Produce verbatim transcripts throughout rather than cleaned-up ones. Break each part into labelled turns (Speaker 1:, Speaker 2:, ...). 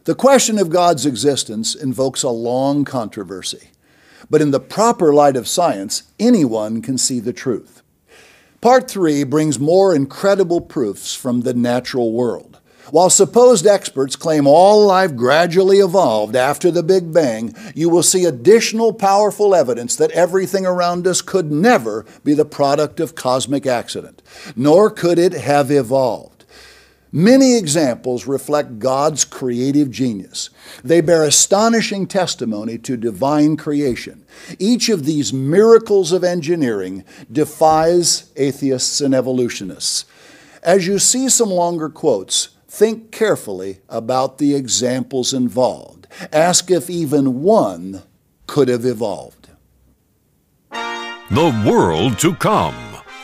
Speaker 1: The question of God's existence invokes a long controversy, but in the proper light of science, anyone can see the truth. Part three brings more incredible proofs from the natural world. While supposed experts claim all life gradually evolved after the Big Bang, you will see additional powerful evidence that everything around us could never be the product of cosmic accident, nor could it have evolved. Many examples reflect God's creative genius. They bear astonishing testimony to divine creation. Each of these miracles of engineering defies atheists and evolutionists. As you see some longer quotes, think carefully about the examples involved. Ask if even one could have evolved.
Speaker 2: The World to Come.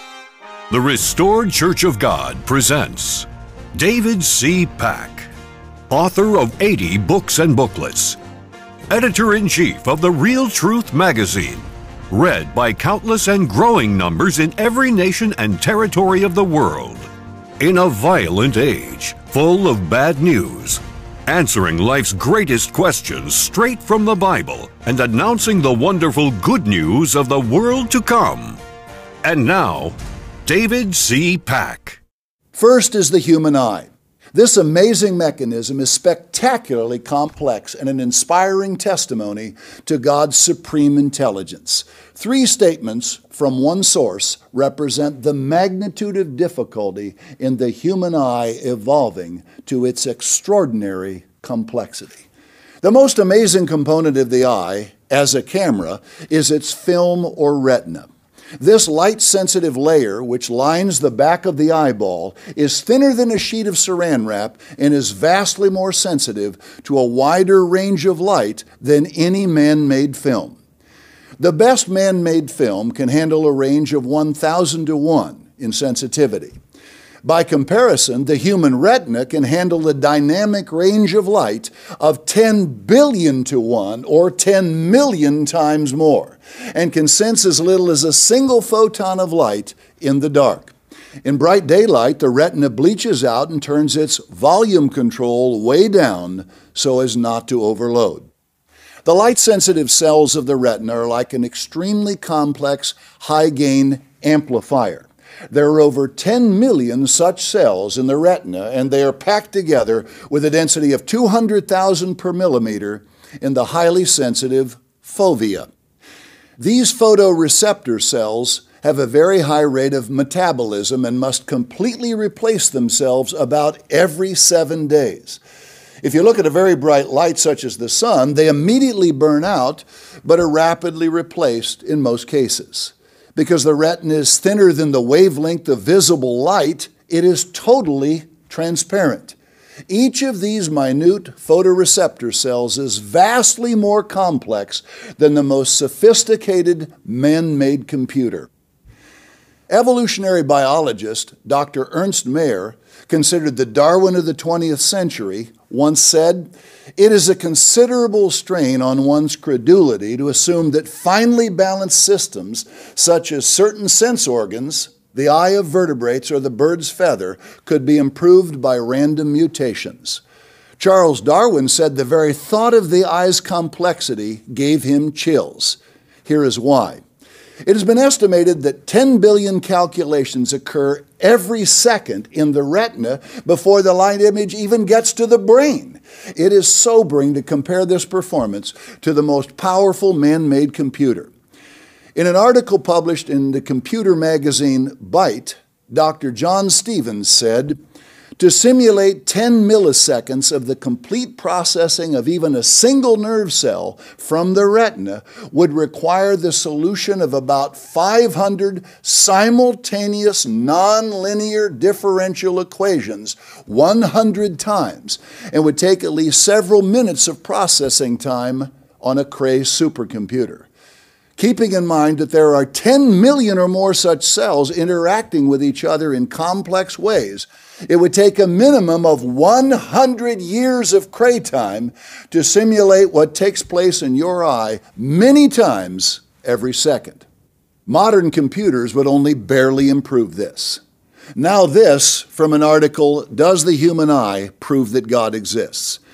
Speaker 2: The Restored Church of God presents David C. Pack, author of eighty books and booklets, editor-in-chief of The Real Truth magazine, read by countless and growing numbers in every nation and territory of the world. In a violent age, full of bad news, answering life's greatest questions straight from the Bible and announcing the wonderful good news of the world to come. And now, David C. Pack.
Speaker 1: First is the human eye. This amazing mechanism is spectacularly complex and an inspiring testimony to God's supreme intelligence. Three statements from one source represent the magnitude of difficulty in the human eye evolving to its extraordinary complexity. The most amazing component of the eye, as a camera, is its film or retina. This light-sensitive layer, which lines the back of the eyeball, is thinner than a sheet of saran wrap and is vastly more sensitive to a wider range of light than any man-made film. The best man-made film can handle a range of one thousand to one in sensitivity. By comparison, the human retina can handle the dynamic range of light of ten billion to one, or ten million times more, and can sense as little as a single photon of light in the dark. In bright daylight, the retina bleaches out and turns its volume control way down so as not to overload. The light-sensitive cells of the retina are like an extremely complex high-gain amplifier. There are over ten million such cells in the retina, and they are packed together with a density of two hundred thousand per millimeter in the highly sensitive fovea. These photoreceptor cells have a very high rate of metabolism and must completely replace themselves about every seven days. If you look at a very bright light such as the sun, they immediately burn out, but are rapidly replaced in most cases. Because the retina is thinner than the wavelength of visible light, it is totally transparent. Each of these minute photoreceptor cells is vastly more complex than the most sophisticated man-made computer. Evolutionary biologist Doctor Ernst Mayr, considered the Darwin of the twentieth century, once said, "It is a considerable strain on one's credulity to assume that finely balanced systems, such as certain sense organs, the eye of vertebrates, or the bird's feather, could be improved by random mutations." Charles Darwin said the very thought of the eye's complexity gave him chills. Here is why. It has been estimated that ten billion calculations occur every second in the retina before the light image even gets to the brain. It is sobering to compare this performance to the most powerful man-made computer. In an article published in the computer magazine Byte, Doctor John Stevens said, "To simulate ten milliseconds of the complete processing of even a single nerve cell from the retina would require the solution of about five hundred simultaneous nonlinear differential equations one hundred times, and would take at least several minutes of processing time on a Cray supercomputer." Keeping in mind that there are ten million or more such cells interacting with each other in complex ways, it would take a minimum of one hundred years of Cray time to simulate what takes place in your eye many times every second. Modern computers would only barely improve this. Now this, from an article, "Does the Human Eye Prove that God Exists?"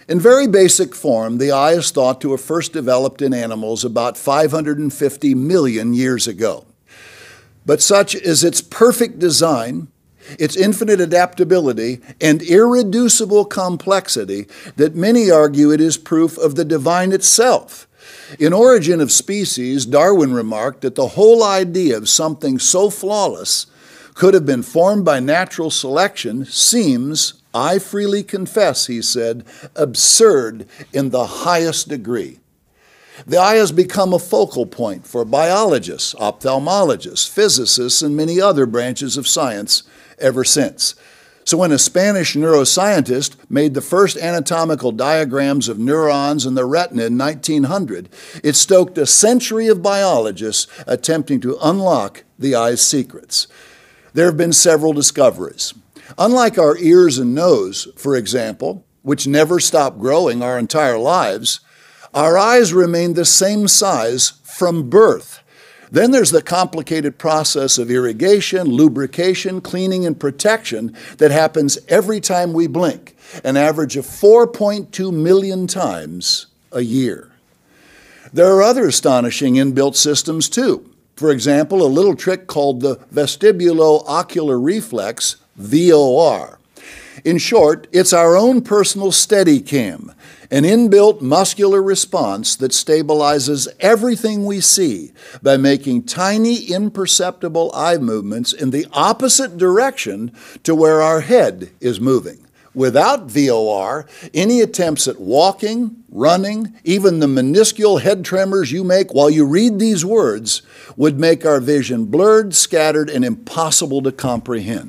Speaker 1: In very basic form, the eye is thought to have first developed in animals about five hundred fifty million years ago. But such is its perfect design, its infinite adaptability, and irreducible complexity that many argue it is proof of the divine itself. In Origin of Species, Darwin remarked that the whole idea of something so flawless could have been formed by natural selection seems, I freely confess, he said, absurd in the highest degree. The eye has become a focal point for biologists, ophthalmologists, physicists, and many other branches of science ever since. So when a Spanish neuroscientist made the first anatomical diagrams of neurons in the retina in nineteen hundred, it stoked a century of biologists attempting to unlock the eye's secrets. There have been several discoveries. Unlike our ears and nose, for example, which never stop growing our entire lives, our eyes remain the same size from birth. Then there's the complicated process of irrigation, lubrication, cleaning, and protection that happens every time we blink, an average of four point two million times a year. There are other astonishing inbuilt systems too. For example, a little trick called the vestibulo-ocular reflex, V O R. In short, it's our own personal Steadicam, an inbuilt muscular response that stabilizes everything we see by making tiny, imperceptible eye movements in the opposite direction to where our head is moving. Without V O R, any attempts at walking, running, even the minuscule head tremors you make while you read these words would make our vision blurred, scattered, and impossible to comprehend.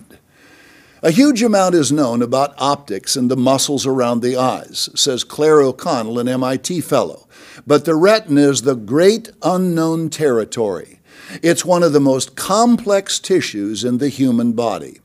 Speaker 1: A huge amount is known about optics and the muscles around the eyes, says Claire O'Connell, an M I T fellow. But the retina is the great unknown territory. It's one of the most complex tissues in the human body.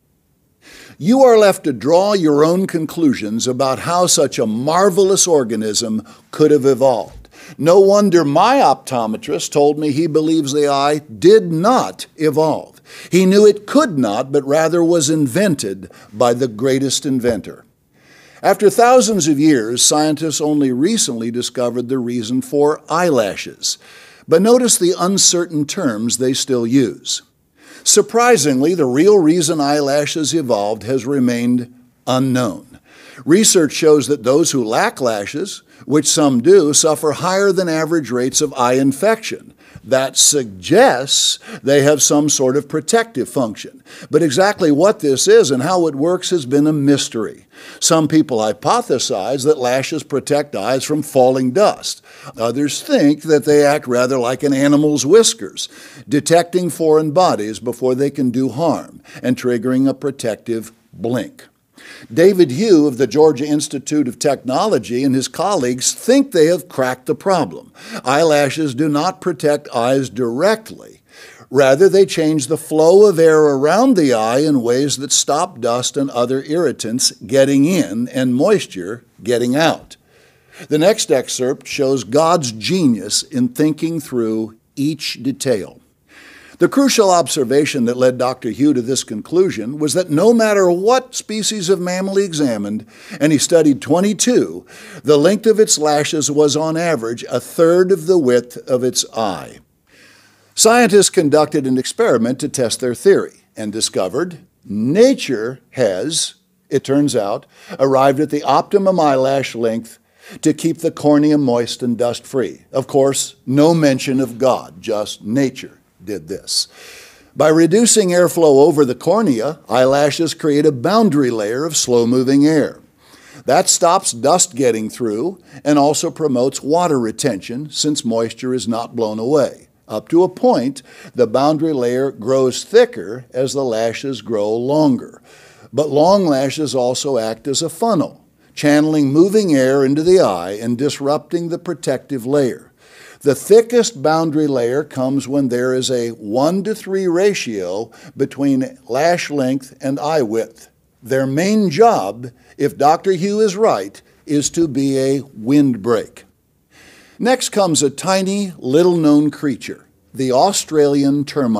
Speaker 1: You are left to draw your own conclusions about how such a marvelous organism could have evolved. No wonder my optometrist told me he believes the eye did not evolve. He knew it could not, but rather was invented by the greatest inventor. After thousands of years, scientists only recently discovered the reason for eyelashes. But notice the uncertain terms they still use. Surprisingly, the real reason eyelashes evolved has remained unknown. Research shows that those who lack lashes, which some do, suffer higher than average rates of eye infection. That suggests they have some sort of protective function. But exactly what this is and how it works has been a mystery. Some people hypothesize that lashes protect eyes from falling dust. Others think that they act rather like an animal's whiskers, detecting foreign bodies before they can do harm and triggering a protective blink. David Hugh of the Georgia Institute of Technology and his colleagues think they have cracked the problem. Eyelashes do not protect eyes directly. Rather, they change the flow of air around the eye in ways that stop dust and other irritants getting in and moisture getting out. The next excerpt shows God's genius in thinking through each detail. The crucial observation that led Doctor Hugh to this conclusion was that no matter what species of mammal he examined, and he studied twenty-two, the length of its lashes was on average a third of the width of its eye. Scientists conducted an experiment to test their theory and discovered nature has, it turns out, arrived at the optimum eyelash length to keep the cornea moist and dust-free. Of course, no mention of God, just nature did this. By reducing airflow over the cornea, eyelashes create a boundary layer of slow-moving air. That stops dust getting through and also promotes water retention since moisture is not blown away. Up to a point, the boundary layer grows thicker as the lashes grow longer. But long lashes also act as a funnel, channeling moving air into the eye and disrupting the protective layer. The thickest boundary layer comes when there is a one to three ratio between lash length and eye width. Their main job, if Doctor Hugh is right, is to be a windbreak. Next comes a tiny, little-known creature, the Australian termite.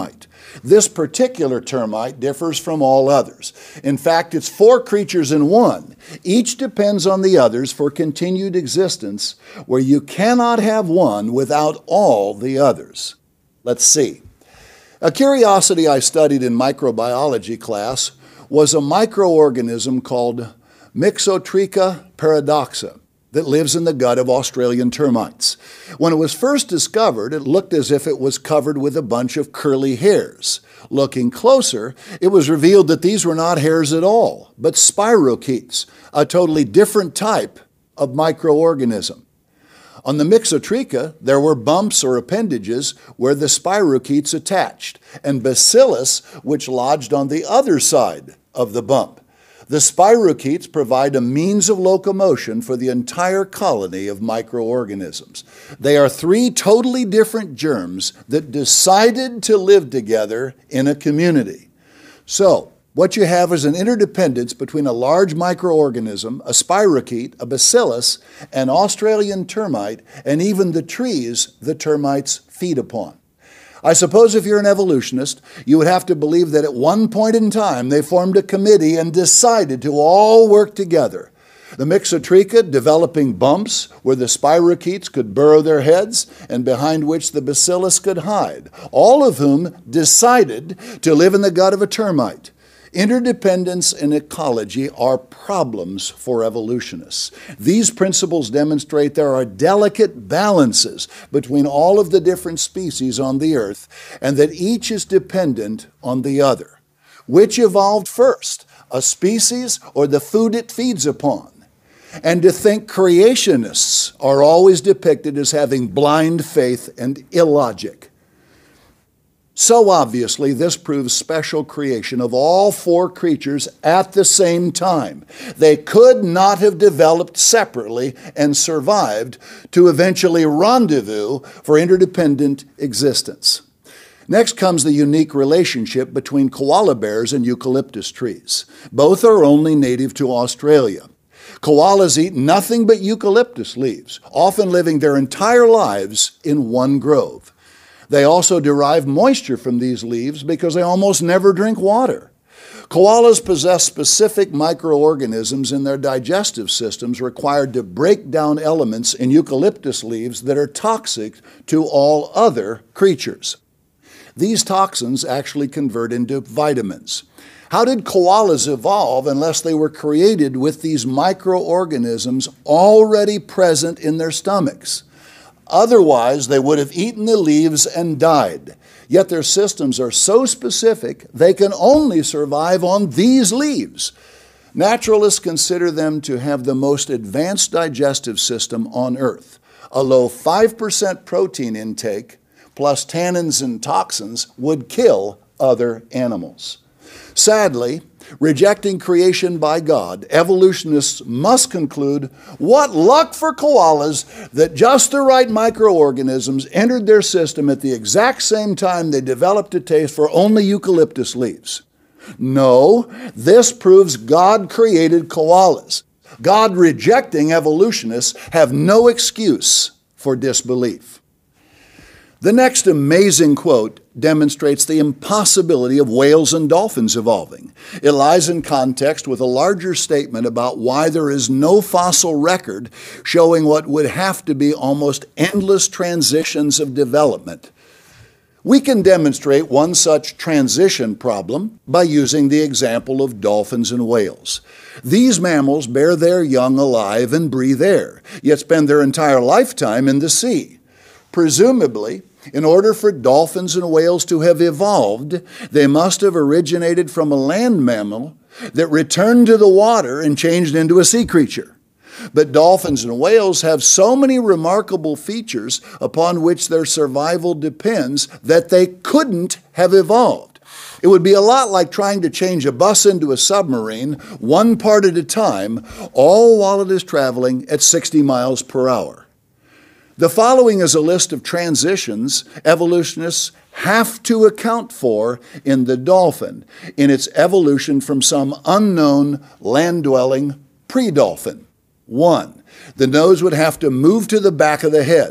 Speaker 1: This particular termite differs from all others. In fact, it's four creatures in one. Each depends on the others for continued existence, where you cannot have one without all the others. Let's see. A curiosity I studied in microbiology class was a microorganism called Mixotricha paradoxa that lives in the gut of Australian termites. When it was first discovered, it looked as if it was covered with a bunch of curly hairs. Looking closer, it was revealed that these were not hairs at all, but spirochetes, a totally different type of microorganism. On the Mixotricha, there were bumps or appendages where the spirochetes attached, and bacillus which lodged on the other side of the bump. The spirochetes provide a means of locomotion for the entire colony of microorganisms. They are three totally different germs that decided to live together in a community. So, what you have is an interdependence between a large microorganism, a spirochete, a bacillus, an Australian termite, and even the trees the termites feed upon. I suppose if you're an evolutionist, you would have to believe that at one point in time they formed a committee and decided to all work together. The Mixotricha developing bumps where the spirochetes could burrow their heads and behind which the bacillus could hide, all of whom decided to live in the gut of a termite. Interdependence and ecology are problems for evolutionists. These principles demonstrate there are delicate balances between all of the different species on the earth, and that each is dependent on the other. Which evolved first, a species or the food it feeds upon? And to think creationists are always depicted as having blind faith and illogic. So obviously, this proves special creation of all four creatures at the same time. They could not have developed separately and survived to eventually rendezvous for interdependent existence. Next comes the unique relationship between koala bears and eucalyptus trees. Both are only native to Australia. Koalas eat nothing but eucalyptus leaves, often living their entire lives in one grove. They also derive moisture from these leaves because they almost never drink water. Koalas possess specific microorganisms in their digestive systems required to break down elements in eucalyptus leaves that are toxic to all other creatures. These toxins actually convert into vitamins. How did koalas evolve unless they were created with these microorganisms already present in their stomachs? Otherwise, they would have eaten the leaves and died. Yet their systems are so specific, they can only survive on these leaves. Naturalists consider them to have the most advanced digestive system on Earth. A low five percent protein intake plus tannins and toxins would kill other animals. Sadly, rejecting creation by God, evolutionists must conclude, what luck for koalas that just the right microorganisms entered their system at the exact same time they developed a taste for only eucalyptus leaves. No, this proves God created koalas. God rejecting evolutionists have no excuse for disbelief. The next amazing quote demonstrates the impossibility of whales and dolphins evolving. It lies in context with a larger statement about why there is no fossil record showing what would have to be almost endless transitions of development. We can demonstrate one such transition problem by using the example of dolphins and whales. These mammals bear their young alive and breathe air, yet spend their entire lifetime in the sea. Presumably, in order for dolphins and whales to have evolved, they must have originated from a land mammal that returned to the water and changed into a sea creature. But dolphins and whales have so many remarkable features upon which their survival depends that they couldn't have evolved. It would be a lot like trying to change a bus into a submarine, one part at a time, all while it is traveling at sixty miles per hour. The following is a list of transitions evolutionists have to account for in the dolphin in its evolution from some unknown land-dwelling pre-dolphin. One, the nose would have to move to the back of the head.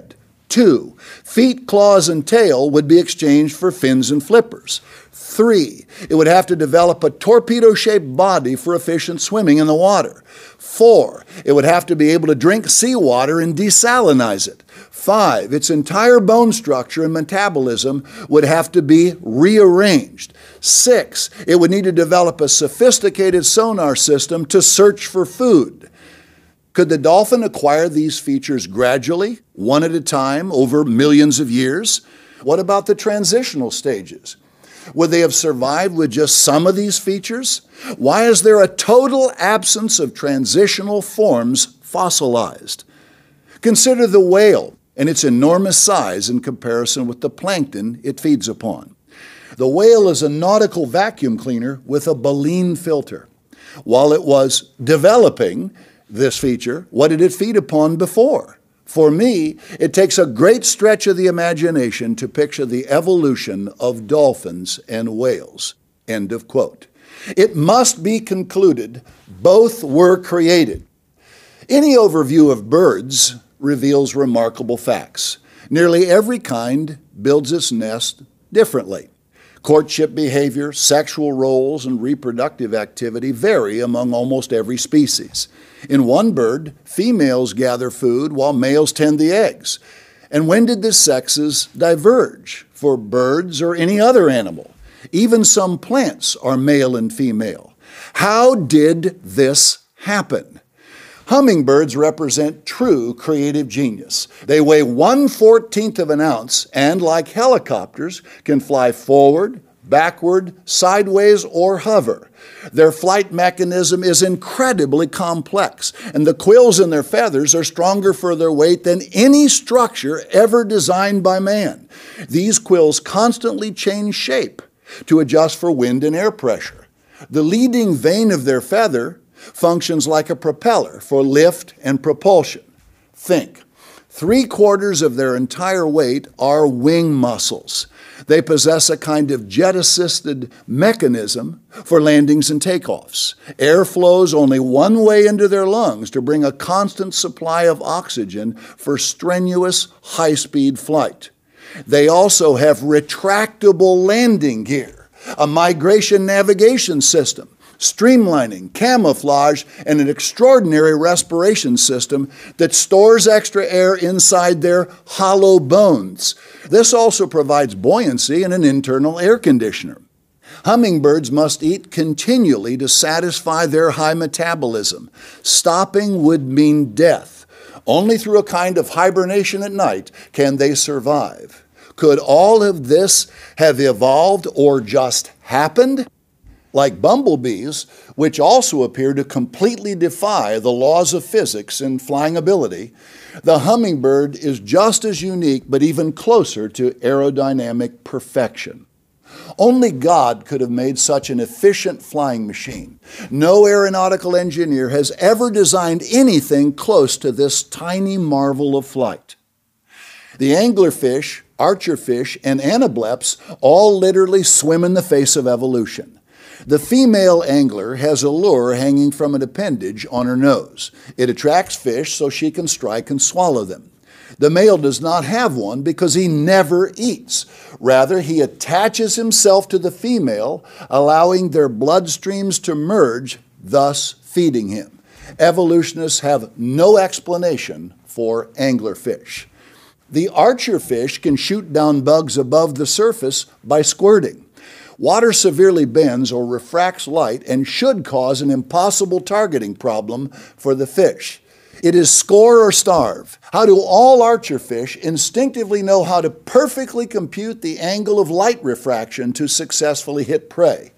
Speaker 1: Two, feet, claws, and tail would be exchanged for fins and flippers. Three, it would have to develop a torpedo-shaped body for efficient swimming in the water. Four, it would have to be able to drink seawater and desalinize it. Five, its entire bone structure and metabolism would have to be rearranged. Six, it would need to develop a sophisticated sonar system to search for food. Could the dolphin acquire these features gradually, one at a time, over millions of years? What about the transitional stages? Would they have survived with just some of these features? Why is there a total absence of transitional forms fossilized? Consider the whale and its enormous size in comparison with the plankton it feeds upon. The whale is a nautical vacuum cleaner with a baleen filter. While it was developing this feature, what did it feed upon before? For me, it takes a great stretch of the imagination to picture the evolution of dolphins and whales." End of quote. It must be concluded both were created. Any overview of birds reveals remarkable facts. Nearly every kind builds its nest differently. Courtship behavior, sexual roles, and reproductive activity vary among almost every species. In one bird, females gather food while males tend the eggs. And when did the sexes diverge for birds or any other animal? Even some plants are male and female. How did this happen? Hummingbirds represent true creative genius. They weigh one fourteenth of an ounce and, like helicopters, can fly forward, backward, sideways, or hover. Their flight mechanism is incredibly complex, and the quills in their feathers are stronger for their weight than any structure ever designed by man. These quills constantly change shape to adjust for wind and air pressure. The leading vein of their feather functions like a propeller for lift and propulsion. Think, three quarters of their entire weight are wing muscles. They possess a kind of jet-assisted mechanism for landings and takeoffs. Air flows only one way into their lungs to bring a constant supply of oxygen for strenuous, high-speed flight. They also have retractable landing gear, a migration navigation system, streamlining, camouflage, and an extraordinary respiration system that stores extra air inside their hollow bones. This also provides buoyancy and an internal air conditioner. Hummingbirds must eat continually to satisfy their high metabolism. Stopping would mean death. Only through a kind of hibernation at night can they survive. Could all of this have evolved or just happened? Like bumblebees, which also appear to completely defy the laws of physics in flying ability, the hummingbird is just as unique but even closer to aerodynamic perfection. Only God could have made such an efficient flying machine. No aeronautical engineer has ever designed anything close to this tiny marvel of flight. The anglerfish, archerfish, and anableps all literally swim in the face of evolution. The female angler has a lure hanging from an appendage on her nose. It attracts fish so she can strike and swallow them. The male does not have one because he never eats. Rather, he attaches himself to the female, allowing their bloodstreams to merge, thus feeding him. Evolutionists have no explanation for anglerfish. The archerfish can shoot down bugs above the surface by squirting. Water severely bends or refracts light and should cause an impossible targeting problem for the fish. It is score or starve. How do all archerfish instinctively know how to perfectly compute the angle of light refraction to successfully hit prey?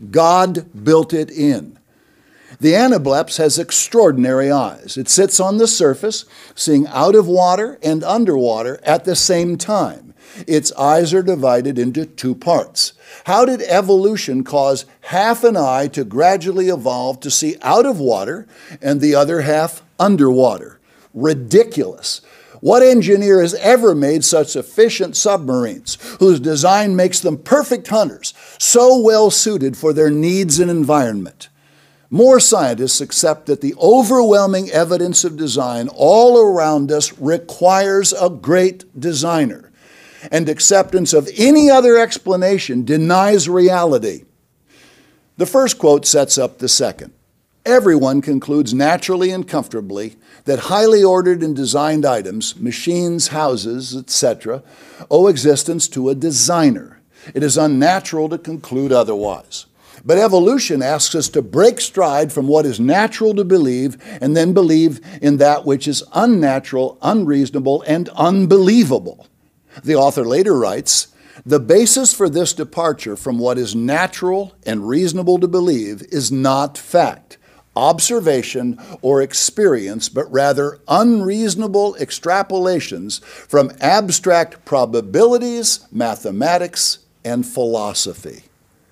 Speaker 1: God built it in. The anableps has extraordinary eyes. It sits on the surface, seeing out of water and underwater at the same time. Its eyes are divided into two parts. How did evolution cause half an eye to gradually evolve to see out of water and the other half underwater? Ridiculous. What engineer has ever made such efficient submarines whose design makes them perfect hunters, so well suited for their needs and environment? More scientists accept that the overwhelming evidence of design all around us requires a great designer, and acceptance of any other explanation denies reality. The first quote sets up the second. Everyone concludes naturally and comfortably that highly ordered and designed items, machines, houses, et cetera, owe existence to a designer. It is unnatural to conclude otherwise. But evolution asks us to break stride from what is natural to believe and then believe in that which is unnatural, unreasonable, and unbelievable. The author later writes, "The basis for this departure from what is natural and reasonable to believe is not fact, observation, or experience, but rather unreasonable extrapolations from abstract probabilities, mathematics, and philosophy."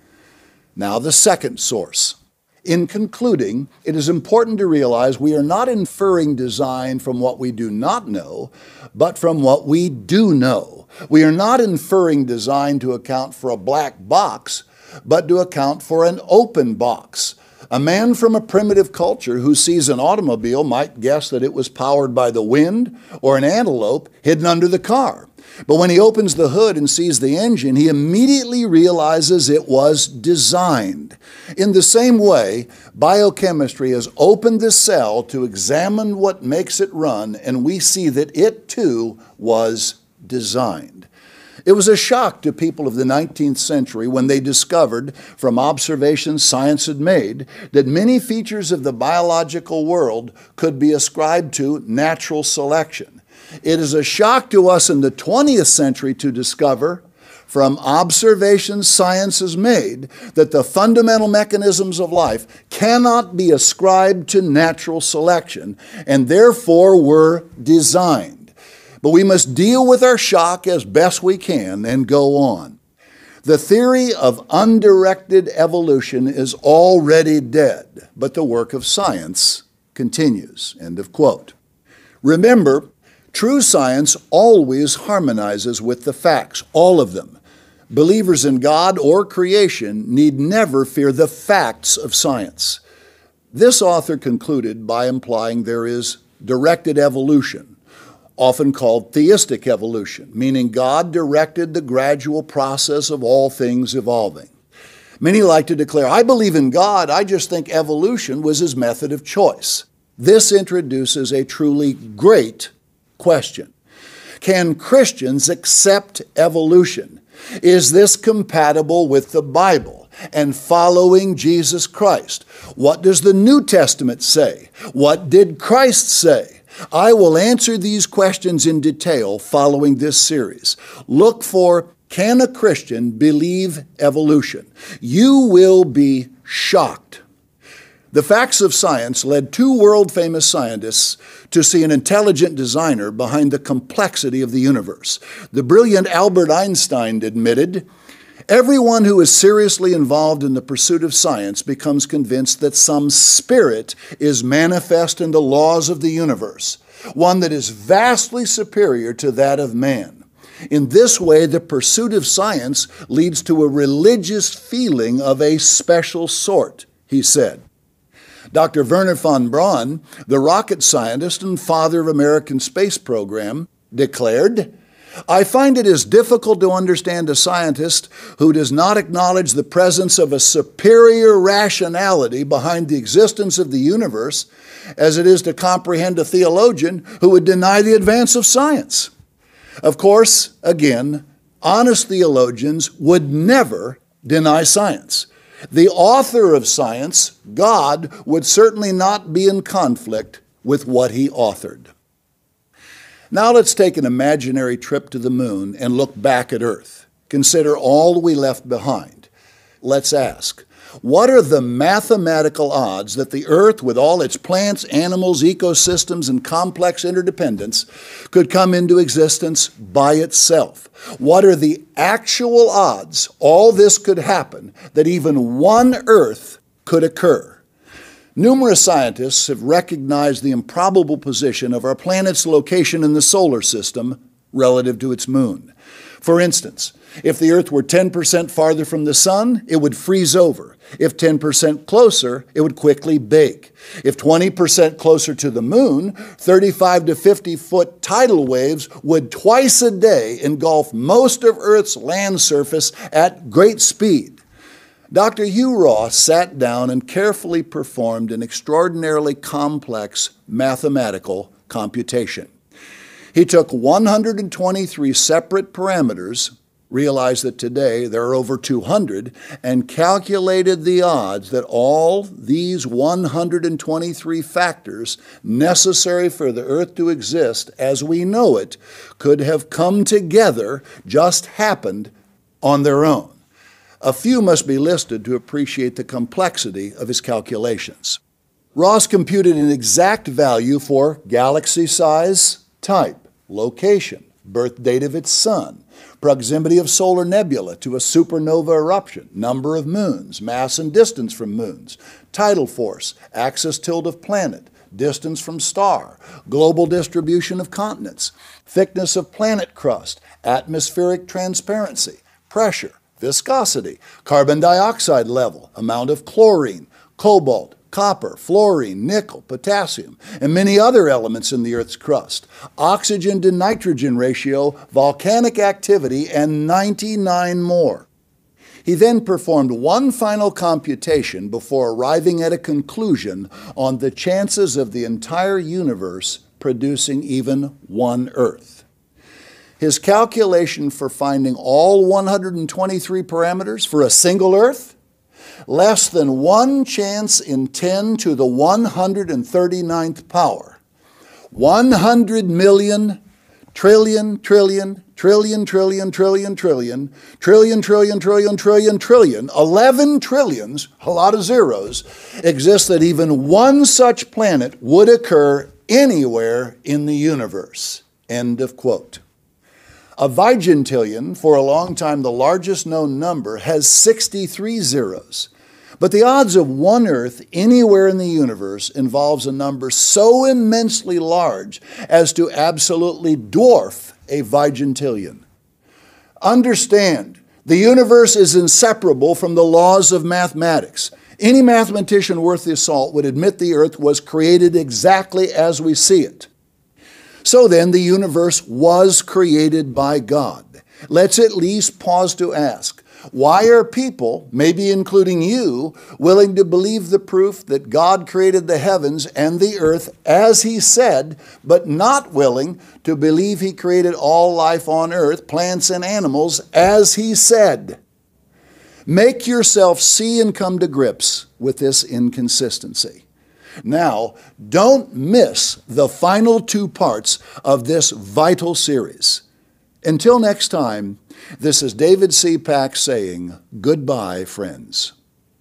Speaker 1: Now, the second source. In concluding, it is important to realize we are not inferring design from what we do not know, but from what we do know. We are not inferring design to account for a black box, but to account for an open box. A man from a primitive culture who sees an automobile might guess that it was powered by the wind or an antelope hidden under the car. But when he opens the hood and sees the engine, he immediately realizes it was designed. In the same way, biochemistry has opened the cell to examine what makes it run, and we see that it too was designed. It was a shock to people of the nineteenth century when they discovered, from observations science had made, that many features of the biological world could be ascribed to natural selection. It is a shock to us in the twentieth century to discover, from observations science has made, that the fundamental mechanisms of life cannot be ascribed to natural selection and therefore were designed. But we must deal with our shock as best we can and go on. The theory of undirected evolution is already dead, but the work of science continues. End of quote. Remember, true science always harmonizes with the facts, all of them. Believers in God or creation need never fear the facts of science. This author concluded by implying there is directed evolution, often called theistic evolution, meaning God directed the gradual process of all things evolving. Many like to declare, "I believe in God, I just think evolution was his method of choice." This introduces a truly great question. Can Christians accept evolution? Is this compatible with the Bible and following Jesus Christ? What does the New Testament say? What did Christ say? I will answer these questions in detail following this series. Look for, can a Christian believe evolution? You will be shocked. The facts of science led two world-famous scientists to see an intelligent designer behind the complexity of the universe. The brilliant Albert Einstein admitted, "Everyone who is seriously involved in the pursuit of science becomes convinced that some spirit is manifest in the laws of the universe, one that is vastly superior to that of man. In this way, the pursuit of science leads to a religious feeling of a special sort," he said. Doctor Wernher von Braun, the rocket scientist and father of American space program, declared, "I find it as difficult to understand a scientist who does not acknowledge the presence of a superior rationality behind the existence of the universe as it is to comprehend a theologian who would deny the advance of science." Of course, again, honest theologians would never deny science. The author of science, God, would certainly not be in conflict with what he authored. Now let's take an imaginary trip to the moon and look back at Earth. Consider all we left behind. Let's ask, what are the mathematical odds that the Earth, with all its plants, animals, ecosystems, and complex interdependence, could come into existence by itself? What are the actual odds all this could happen, that even one Earth could occur? Numerous scientists have recognized the improbable position of our planet's location in the solar system relative to its moon. For instance, if the Earth were ten percent farther from the Sun, it would freeze over. If ten percent closer, it would quickly bake. If twenty percent closer to the Moon, thirty-five to fifty foot tidal waves would twice a day engulf most of Earth's land surface at great speed. Doctor Hugh Ross sat down and carefully performed an extraordinarily complex mathematical computation. He took one hundred twenty-three separate parameters, realized that today there are over two hundred, and calculated the odds that all these one hundred twenty-three factors necessary for the Earth to exist as we know it could have come together, just happened on their own. A few must be listed to appreciate the complexity of his calculations. Ross computed an exact value for galaxy size, type, location, birth date of its sun, proximity of solar nebula to a supernova eruption, number of moons, mass and distance from moons, tidal force, axis tilt of planet, distance from star, global distribution of continents, thickness of planet crust, atmospheric transparency, pressure, viscosity, carbon dioxide level, amount of chlorine, cobalt, copper, fluorine, nickel, potassium, and many other elements in the Earth's crust, oxygen to nitrogen ratio, volcanic activity, and ninety-nine more. He then performed one final computation before arriving at a conclusion on the chances of the entire universe producing even one Earth. His calculation for finding all one hundred twenty-three parameters for a single Earth? Less than one chance in ten to the one hundred thirty-ninth power. one hundred million, trillion, trillion, trillion, trillion, trillion, trillion, trillion, trillion, trillion, trillion, trillion, eleven trillions, a lot of zeros, exists that even one such planet would occur anywhere in the universe. End of quote. A vigintillion, for a long time the largest known number, has sixty-three zeros. But the odds of one Earth anywhere in the universe involves a number so immensely large as to absolutely dwarf a vigintillion. Understand, the universe is inseparable from the laws of mathematics. Any mathematician worth the salt would admit the Earth was created exactly as we see it. So then, the universe was created by God. Let's at least pause to ask, why are people, maybe including you, willing to believe the proof that God created the heavens and the earth as He said, but not willing to believe He created all life on earth, plants and animals, as He said? Make yourself see and come to grips with this inconsistency. Now, don't miss the final two parts of this vital series. Until next time, this is David C. Pack saying goodbye, friends.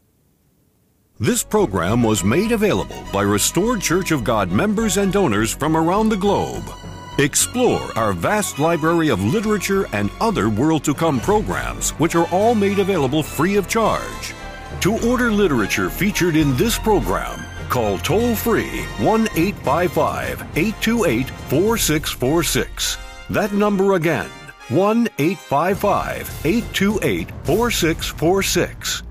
Speaker 2: This program was made available by Restored Church of God members and donors from around the globe. Explore our vast library of literature and other world-to-come programs, which are all made available free of charge. To order literature featured in this program, call toll-free one eight five five, eight two eight, four six four six. That number again, one eight five five, eight two eight, four six four six.